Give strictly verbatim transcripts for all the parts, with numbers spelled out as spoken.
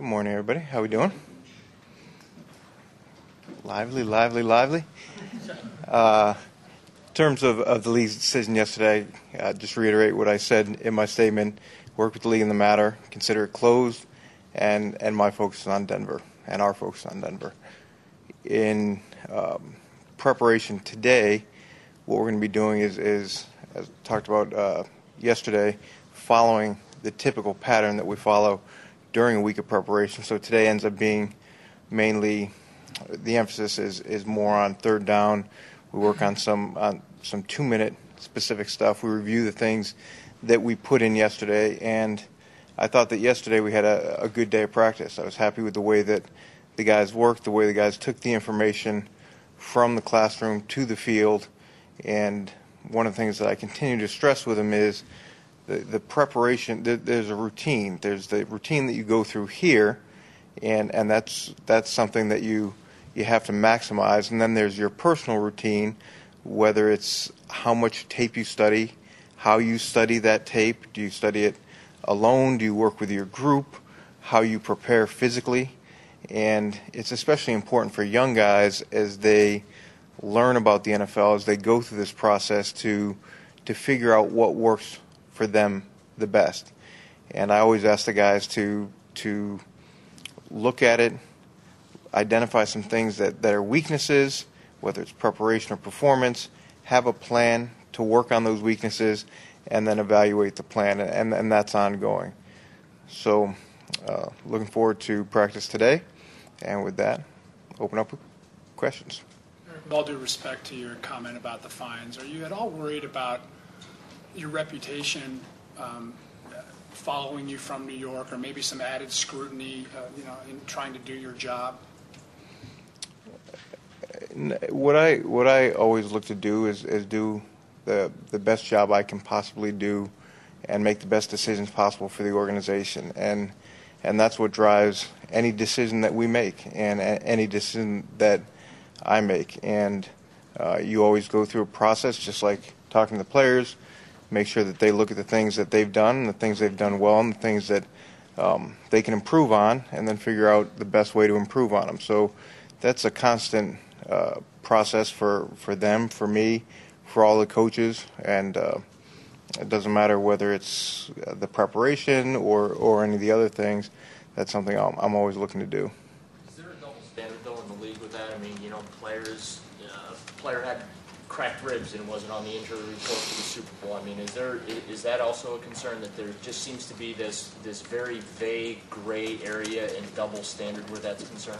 Good morning, everybody. How we doing? Lively, lively, lively. Uh, in terms of, of the league's decision yesterday, uh, just reiterate what I said in my statement. Work with the league in the matter. Consider it closed, and and my focus is on Denver, and our focus on Denver. In um, preparation today, what we're going to be doing is, is as talked about uh, yesterday, following the typical pattern that we follow during a week of preparation. So today ends up being mainly, the emphasis is, is more on third down. We work on some on some two-minute specific stuff. We review the things that we put in yesterday, and I thought that yesterday we had a, a good day of practice. I was happy with the way that the guys worked, the way the guys took the information from the classroom to the field, and one of the things that I continue to stress with them is the, the preparation. There, there's a routine. There's the routine that you go through here, and, and that's that's something that you you have to maximize. And then there's your personal routine, whether it's how much tape you study, how you study that tape. Do you study it alone? Do you work with your group? How you prepare physically? And it's especially important for young guys as they learn about the N F L, as they go through this process to to figure out what works for them the best. And I always ask the guys to to look at it, identify some things that, that are weaknesses, whether it's preparation or performance, have a plan to work on those weaknesses, and then evaluate the plan, and, and that's ongoing. So uh, looking forward to practice today, and with that, open up with questions. With all due respect to your comment about the fines, are you at all worried about your reputation um, following you from New York, or maybe some added scrutiny, uh, you know, in trying to do your job? What I what I always look to do is, is do the the best job I can possibly do, and make the best decisions possible for the organization, and and that's what drives any decision that we make, and any decision that I make. And uh, you always go through a process, just like talking to the players. Make sure that they look at the things that they've done, and the things they've done well, and the things that um, they can improve on, and then figure out the best way to improve on them. So that's a constant uh, process for, for them, for me, for all the coaches, and uh, it doesn't matter whether it's the preparation or, or any of the other things. That's something I'm, I'm always looking to do. Is there a double standard, though, in the league with that? I mean, you know, players, uh, player had cracked ribs and wasn't on the injury report for the Super Bowl. I mean, is there is that also a concern that there just seems to be this this very vague gray area and double standard where that's concerned?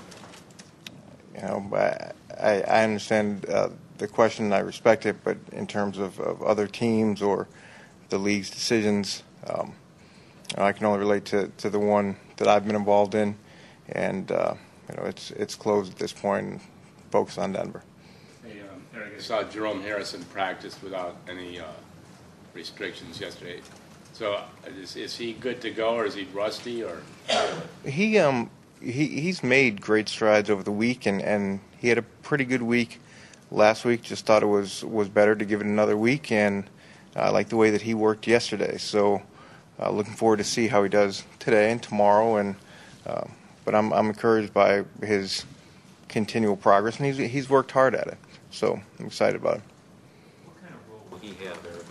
You know, I, I understand uh, the question, and I respect it, but in terms of, of other teams or the league's decisions, um, I can only relate to, to the one that I've been involved in, and uh, you know, it's it's closed at this point and focus on Denver. Hey, um, Eric, I saw Jerome Harrison practice without any uh, restrictions yesterday. So uh, is, is he good to go, or is he rusty, or? He um he he's made great strides over the week, and, and he had a pretty good week last week. Just thought it was was better to give it another week, and I like the way that he worked yesterday. So uh, looking forward to see how he does today and tomorrow. And uh, but I'm I'm encouraged by his continual progress, and he's he's worked hard at it. So I'm excited about it. What kind of role will he have there?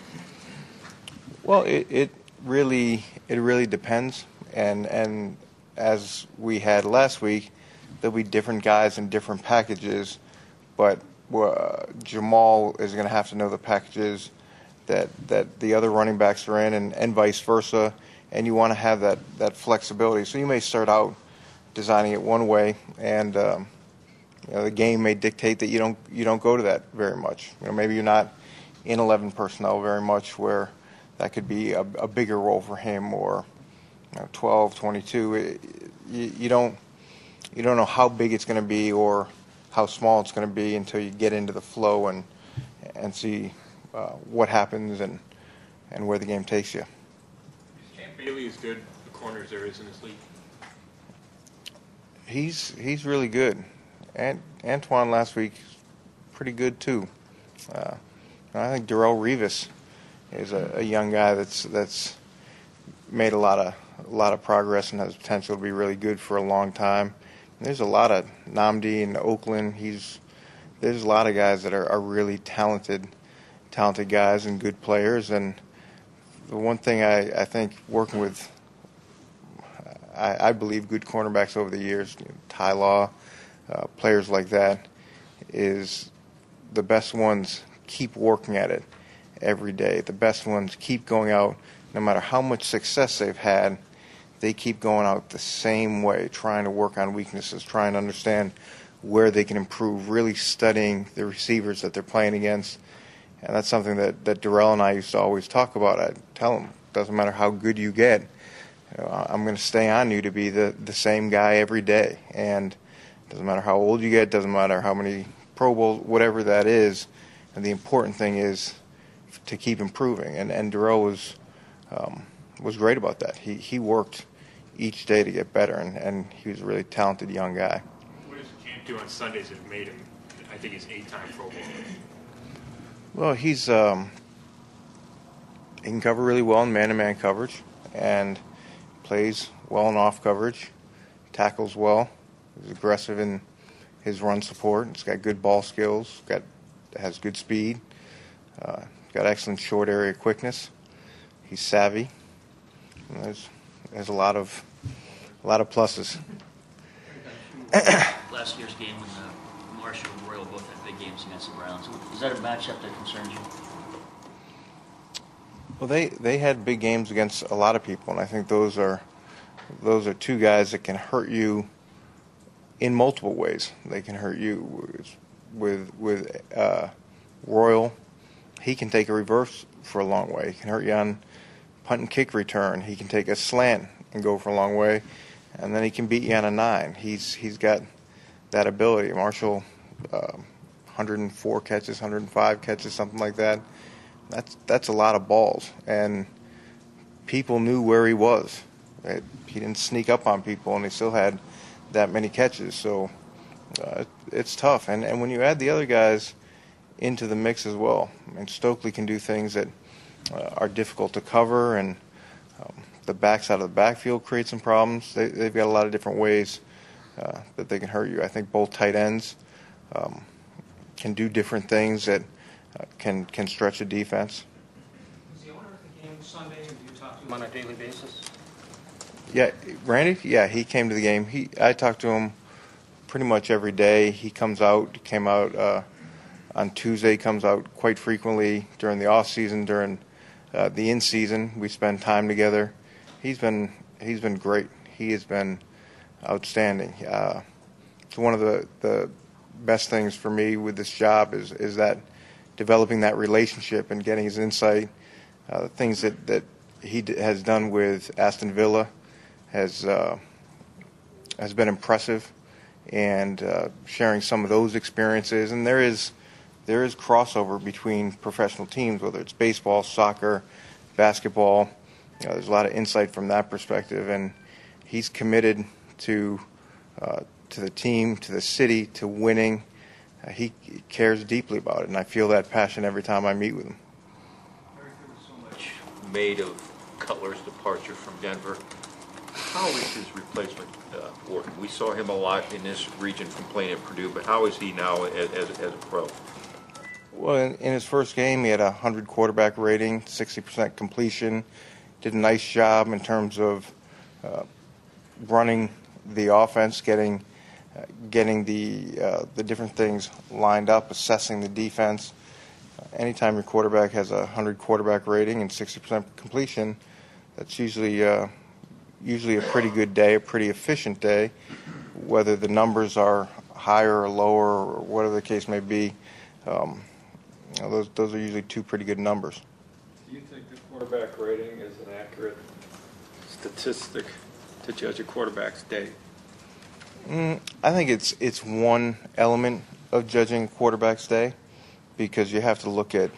Well, it, it really it really depends, and and as we had last week, there'll be different guys in different packages, but uh, Jamal is going to have to know the packages that that the other running backs are in, and, and vice versa, and you want to have that, that flexibility. So you may start out designing it one way, and um, you know, the game may dictate that you don't you don't go to that very much. You know, maybe you're not in eleven personnel very much, where that could be a, a bigger role for him, or you know, twelve, twenty-two. It, you, you don't you don't know how big it's going to be or how small it's going to be until you get into the flow and and see uh, what happens and and where the game takes you. Is Champ Bailey as good a corner as there is in this league? He's he's really good. And Antoine last week, pretty good too. Uh, I think Darrelle Revis is a, a young guy that's that's made a lot of a lot of progress and has potential to be really good for a long time. And there's a lot of Namdi in Oakland. He's there's a lot of guys that are, are really talented, talented guys and good players. And the one thing I, I think working with, I, I believe good cornerbacks over the years, you know, Ty Law, uh, players like that, is the best ones keep working at it every day. The best ones keep going out, no matter how much success they've had, they keep going out the same way, trying to work on weaknesses, trying to understand where they can improve, really studying the receivers that they're playing against. And that's something that, that Darrell and I used to always talk about. I tell them, doesn't matter how good you get, you know, I'm going to stay on you to be the, the same guy every day. And doesn't matter how old you get, doesn't matter how many Pro Bowls, whatever that is. And the important thing is to keep improving. And, and Darrell was, um, was great about that. He, he worked each day to get better, and, and he was a really talented young guy. What does Camp do on Sundays that have made him, I think he's eight-time Pro Bowler? Well, he's um, he can cover really well in man-to-man coverage, and plays well in off coverage, tackles well, he's aggressive in his run support. He's got good ball skills, got has good speed, uh, got excellent short area quickness. He's savvy. And there's there's a lot of a lot of pluses. Last year's game when uh, Marshall and Royal both had big games against the Browns. Is that a matchup that concerns you? Well, they, they had big games against a lot of people, and I think those are those are two guys that can hurt you in multiple ways. They can hurt you with with uh, Royal. He can take a reverse for a long way. He can hurt you on punt and kick return. He can take a slant and go for a long way, and then he can beat you on a nine. He's he's got that ability. Marshall, uh, one hundred four catches, one hundred five catches, something like that. That's that's a lot of balls, and people knew where he was. It, he didn't sneak up on people, and he still had that many catches. So uh, it, it's tough. And and when you add the other guys into the mix as well, I mean, Stokely can do things that uh, are difficult to cover, and um, the backs out of the backfield create some problems. They, they've got a lot of different ways uh, that they can hurt you. I think both tight ends um, can do different things that uh, can can stretch a defense. Was the owner at the game Sunday, and do you talk to him on a daily basis? Yeah, Randy. Yeah, he came to the game. He I talked to him pretty much every day. He comes out. Came out uh, on Tuesday. Comes out quite frequently during the off season, during uh, the in season. We spend time together. He's been he's been great. He has been outstanding. Uh, it's one of the, the best things for me with this job is is that developing that relationship and getting his insight. Uh, the things that, that he d- has done with Aston Villa has uh, has been impressive, and uh, sharing some of those experiences. And there is there is crossover between professional teams, whether it's baseball, soccer, basketball. You know, there's a lot of insight from that perspective, and he's committed to uh, to the team, to the city, to winning. Uh, he cares deeply about it, and I feel that passion every time I meet with him. Eric, there was so much made of Cutler's departure from Denver. How is his replacement uh, working? We saw him a lot in this region from playing at Purdue, but how is he now as, as, as a pro? Well, in, in his first game, he had a one hundred quarterback rating, sixty percent completion. Did a nice job in terms of uh, running the offense, getting uh, getting the uh, the different things lined up, assessing the defense. Uh, anytime your quarterback has a one hundred quarterback rating and sixty percent completion, that's usually uh, usually a pretty good day, a pretty efficient day. Whether the numbers are higher or lower or whatever the case may be, um, you know, those those are usually two pretty good numbers. Do you think the quarterback rating is an accurate statistic to judge a quarterback's day? Mm, I think it's it's one element of judging quarterback's day, because you have to look at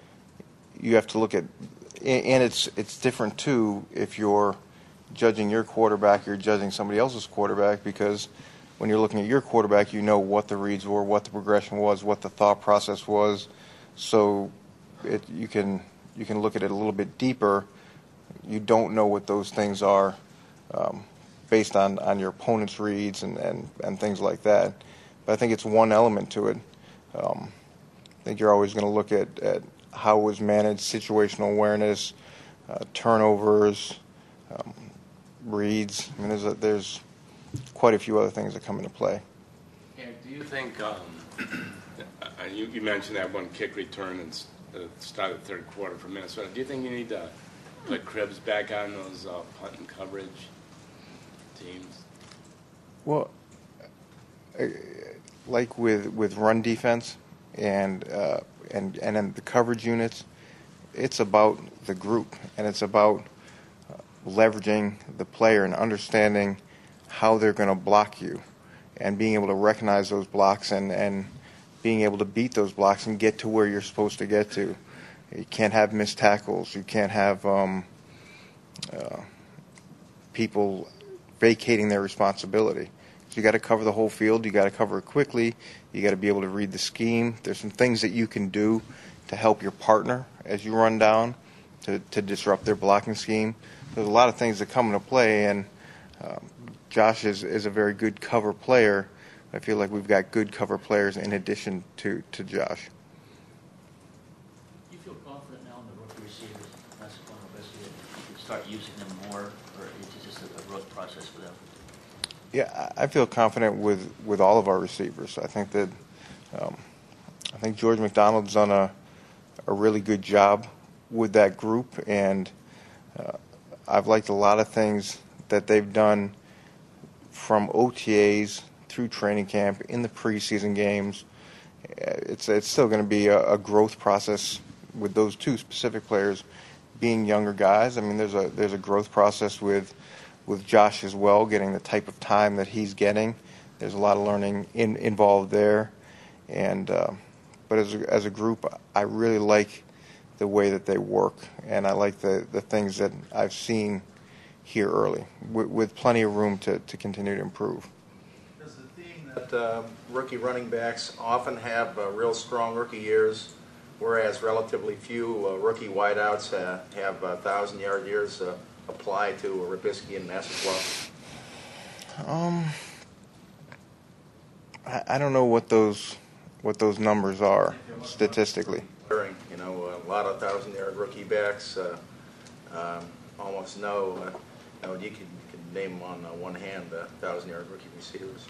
you have to look at and it's it's different too if you're judging your quarterback, you're judging somebody else's quarterback, because when you're looking at your quarterback, you know what the reads were, what the progression was, what the thought process was, so it you can you can look at it a little bit deeper. You don't know what those things are um, based on, on your opponent's reads and, and, and things like that. But I think it's one element to it. Um, I think you're always going to look at, at how it was managed, situational awareness, uh, turnovers, um, reads. I mean, there's a, there's quite a few other things that come into play. Yeah, do you think, um, uh, you, you mentioned that one kick return and the start of the third quarter for Minnesota. Do you think you need to put Cribbs back on those uh, punt and coverage teams? Well, uh, like with, with run defense and uh, and and then the coverage units, it's about the group and it's about uh, leveraging the player and understanding how they're going to block you and being able to recognize those blocks and, and being able to beat those blocks and get to where you're supposed to get to. You can't have missed tackles. You can't have um, uh, people vacating their responsibility. So you got to cover the whole field. You got to cover it quickly. You got to be able to read the scheme. There's some things that you can do to help your partner as you run down to, to disrupt their blocking scheme. There's a lot of things that come into play, and um, Josh is, is a very good cover player. I feel like we've got good cover players in addition to, to Josh. Do you feel confident now in the rookie receivers, Massaquoi and Obesky, that you can start using them more, or is it just a, a growth process for them? Yeah, I feel confident with, with all of our receivers. I think that um, I think George McDonald's done a a really good job with that group, and uh, I've liked a lot of things that they've done from O T As through training camp in the preseason games. It's it's still going to be a, a growth process with those two specific players being younger guys. I mean, there's a there's a growth process with. with Josh as well, getting the type of time that he's getting. There's a lot of learning in, involved there. And uh, but as a, as a group, I really like the way that they work, and I like the, the things that I've seen here early, with, with plenty of room to, to continue to improve. There's the theme that uh, rookie running backs often have uh, real strong rookie years, whereas relatively few uh, rookie wideouts uh, have uh, thousand-yard years uh, apply to Robisky and Massaquoi? Um, I, I don't know what those what those numbers are statistically. You know, a lot of thousand-yard rookie backs, uh, um, almost no. Uh, you know, you can, you can name them on uh, one hand uh, thousand-yard rookie receivers.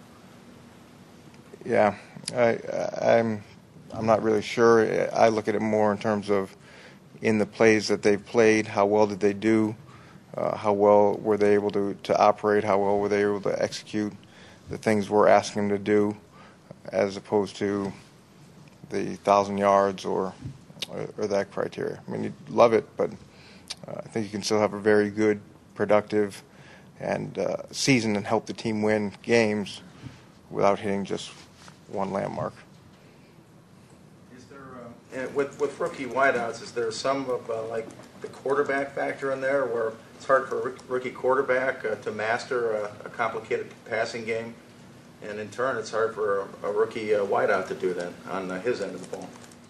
Yeah, I, I'm I'm not really sure. I look at it more in terms of in the plays that they've played, how well did they do? Uh, how well were they able to, to operate? How well were they able to execute the things we're asking them to do, as opposed to the thousand yards or, or or that criteria? I mean, you love it, but uh, I think you can still have a very good, productive, and uh, season and help the team win games without hitting just one landmark. Is there uh, and with with rookie wideouts? Is there some of uh, like the quarterback factor in there, where it's hard for a rookie quarterback uh, to master a, a complicated passing game, and in turn, it's hard for a, a rookie uh, wideout to do that on uh, his end of the ball?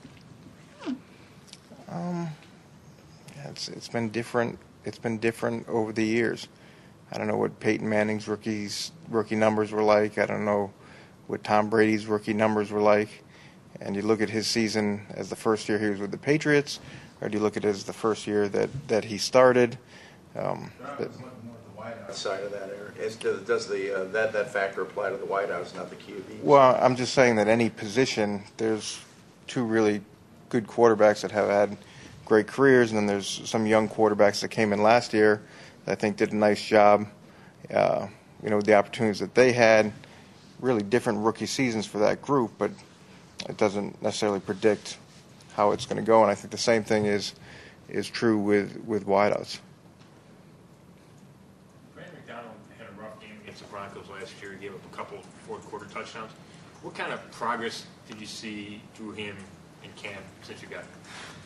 Um, yeah, it's it's been different. It's been different over the years. I don't know what Peyton Manning's rookies rookie numbers were like. I don't know what Tom Brady's rookie numbers were like. And you look at his season as the first year he was with the Patriots, or do you look at it as the first year that, that he started? Um, but, Side of that area. Is, does, does the uh, that that factor apply to the wideouts, not the Q B? well, I'm just saying that any position, there's two really good quarterbacks that have had great careers, and then there's some young quarterbacks that came in last year that I think did a nice job. Uh, you know, with the opportunities that they had, really different rookie seasons for that group, but it doesn't necessarily predict how it's going to go. And I think the same thing is is true with with wideouts. Had a rough game against the Broncos last year. He gave up a couple fourth quarter touchdowns. What kind of progress did you see through him in camp since you got him?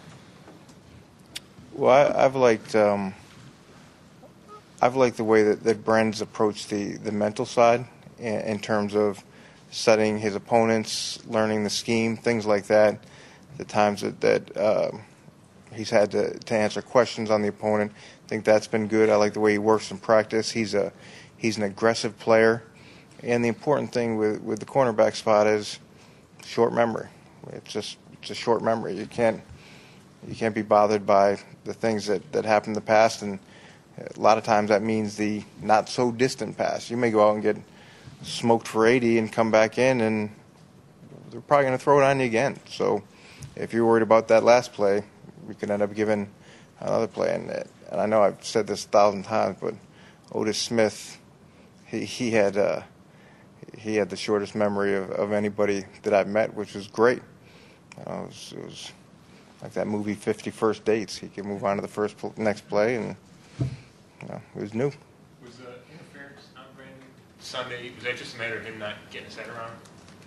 Well, I, I've liked um, I've liked the way that, that Brand's approached the, the mental side in, in terms of studying his opponents, learning the scheme, things like that. The times that, that uh, he's had to, to answer questions on the opponent. I think that's been good. I like the way he works in practice. He's a he's an aggressive player, and the important thing with, with the cornerback spot is short memory. It's just it's a short memory. You can't you can't be bothered by the things that, that happened in the past, and a lot of times that means the not so distant past. You may go out and get smoked for eighty and come back in, and they're probably going to throw it on you again. So if you're worried about that last play, we could end up giving another play. And, and I know I've said this a thousand times, but Otis Smith, he, he had uh, he had the shortest memory of, of anybody that I've met, which was great. You know, it, was, it was like that movie fifty First Dates. He could move on to the first pl- next play, and you know, it was new. Was the interference on Brandon Sunday, was that just a matter of him not getting his head around?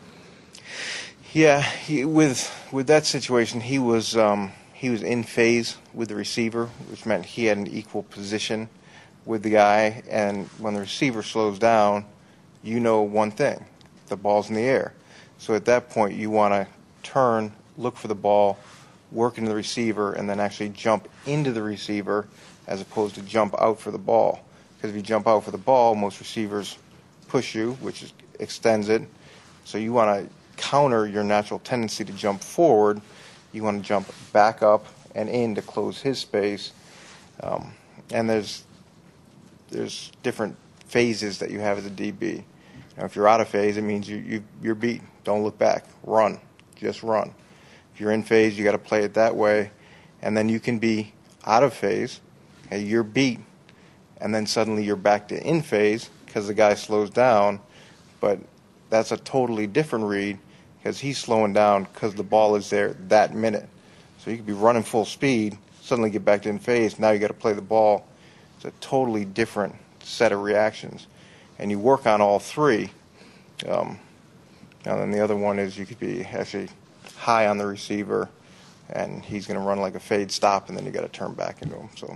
Yeah, he, with with that situation, he was um, he was in phase with the receiver, which meant he had an equal position with the guy. And when the receiver slows down, you know one thing: the ball's in the air. So at that point, you want to turn, look for the ball, work into the receiver, and then actually jump into the receiver as opposed to jump out for the ball. Because if you jump out for the ball, most receivers push you, which is, extends it. So you want to counter your natural tendency to jump forward. You want to jump back up and in to close his space. Um, and there's there's different phases that you have as a D B. Now, if you're out of phase, it means you, you, you're beat. Don't look back. Run. Just run. If you're in phase, you got to play it that way. And then you can be out of phase. Okay, you're beat. And then suddenly you're back to in phase because the guy slows down. But that's a totally different read because he's slowing down because the ball is there that minute. So you could be running full speed, suddenly get back to in phase. Now you got to play the ball. It's a totally different set of reactions. And you work on all three. Um, and then the other one is you could be actually high on the receiver, and he's going to run like a fade stop, and then you got to turn back into him. So,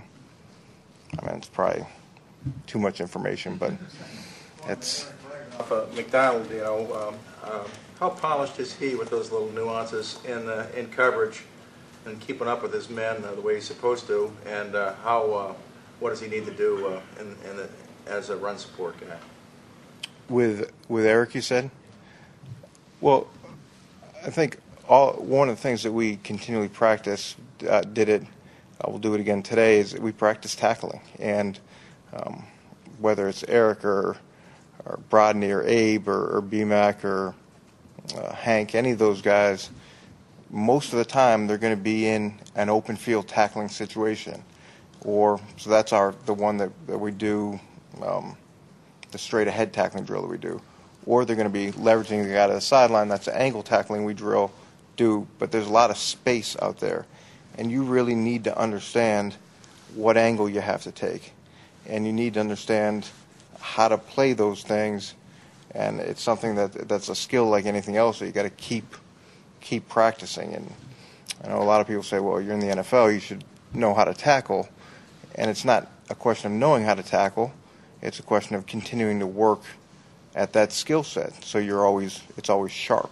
I mean, it's probably too much information, but it's. Uh, McDonald, you know, um, um, how polished is he with those little nuances in uh, in coverage and keeping up with his men uh, the way he's supposed to, and uh, how uh, what does he need to do uh, in, in the, as a run support guy? With with Eric, you said? Well, I think all one of the things that we continually practice, uh, did it, uh, we'll do it again today, is that we practice tackling. And um, whether it's Eric or, or Brodney or Abe or, or B-Mac or uh, Hank, any of those guys, most of the time they're going to be in an open field tackling situation. Or so that's our the one that, that we do, um, the straight ahead tackling drill that we do. Or they're going to be leveraging the guy to the sideline. That's the angle tackling we drill do. But there's a lot of space out there, and you really need to understand what angle you have to take, and you need to understand how to play those things. And it's something that that's a skill like anything else that you got to keep keep practicing. And I know a lot of people say, well, you're in the N F L, you should know how to tackle. And it's not a question of knowing how to tackle. It's a question of continuing to work at that skill set. So you're always, it's always sharp.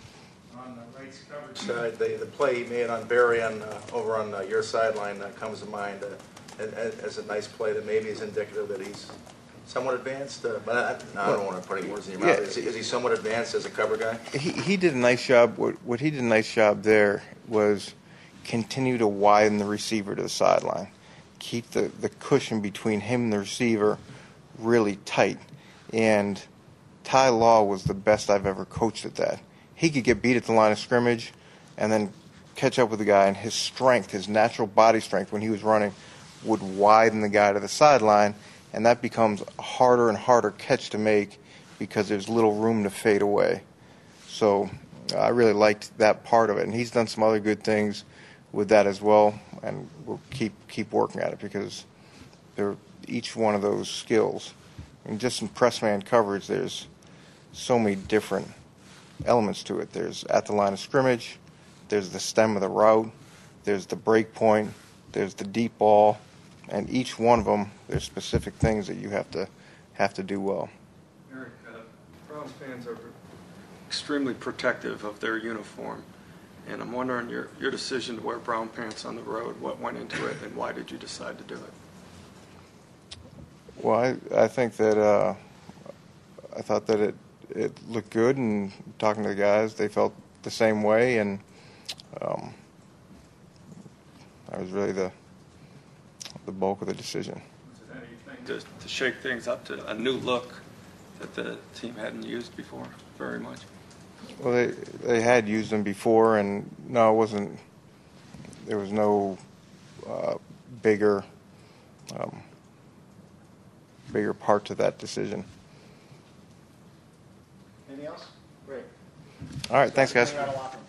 On the Wright's coverage side, the, the play he made on Barry on, uh, over on uh, your sideline uh, comes to mind uh, as, as a nice play that maybe is indicative that he's somewhat advanced. Uh, but I, I don't want to put any words in your mouth. Yeah. Is, he, is he somewhat advanced as a cover guy? He he did a nice job. What, what he did a nice job there was continue to widen the receiver to the sideline. Keep the, the cushion between him and the receiver really tight. And Ty Law was the best I've ever coached at that. He could get beat at the line of scrimmage and then catch up with the guy, and his strength, his natural body strength when he was running, would widen the guy to the sideline, and that becomes a harder and harder catch to make because there's little room to fade away. So uh, I really liked that part of it, and he's done some other good things with that as well, and we'll keep keep working at it because they're each one of those skills. And just in press man coverage, there's so many different elements to it. There's at the line of scrimmage, there's the stem of the route, there's the break point, there's the deep ball, and each one of them, there's specific things that you have to have to do well. Eric, uh, Browns fans are extremely protective of their uniform, And I'm wondering your, your decision to wear brown pants on the road, what went into it, and why did you decide to do it? Well, I, I think that uh, I thought that it, it looked good, and talking to the guys, they felt the same way, and um, that was really the the bulk of the decision. Was it anything to, to shake things up to a new look that the team hadn't used before very much? Well, they they had used them before, and no, it wasn't. There was no uh, bigger um, bigger part to that decision. Anything else? Great. All right, thanks, guys. Bring it out a lot.